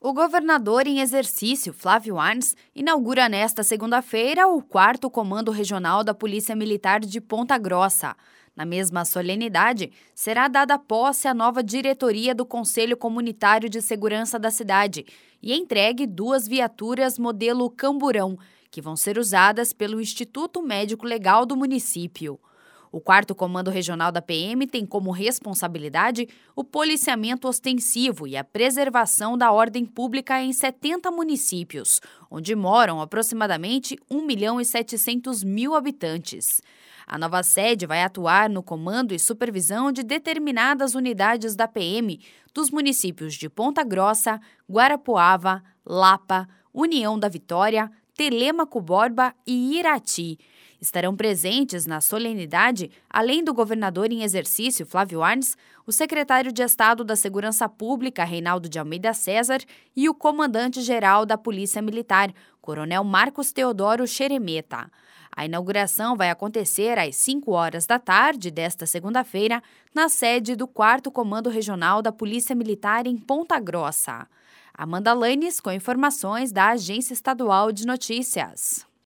O governador em exercício, Flávio Arnes, inaugura nesta segunda-feira o 4º Comando Regional da Polícia Militar de Ponta Grossa. Na mesma solenidade, será dada posse à nova diretoria do Conselho Comunitário de Segurança da cidade e entregue 2 viaturas modelo Camburão, que vão ser usadas pelo Instituto Médico Legal do município. O 4º Comando Regional da PM tem como responsabilidade o policiamento ostensivo e a preservação da ordem pública em 70 municípios, onde moram aproximadamente 1.700.000 habitantes. A nova sede vai atuar no comando e supervisão de determinadas unidades da PM dos municípios de Ponta Grossa, Guarapuava, Lapa, União da Vitória, Telêmaco Borba e Irati. Estarão presentes na solenidade, além do governador em exercício, Flávio Arnes, o secretário de Estado da Segurança Pública, Reinaldo de Almeida César, e o comandante-geral da Polícia Militar, Coronel Marcos Teodoro Xeremeta. A inauguração vai acontecer às 5 horas da tarde desta segunda-feira, na sede do 4º Comando Regional da Polícia Militar em Ponta Grossa. Amanda Lanes com informações da Agência Estadual de Notícias.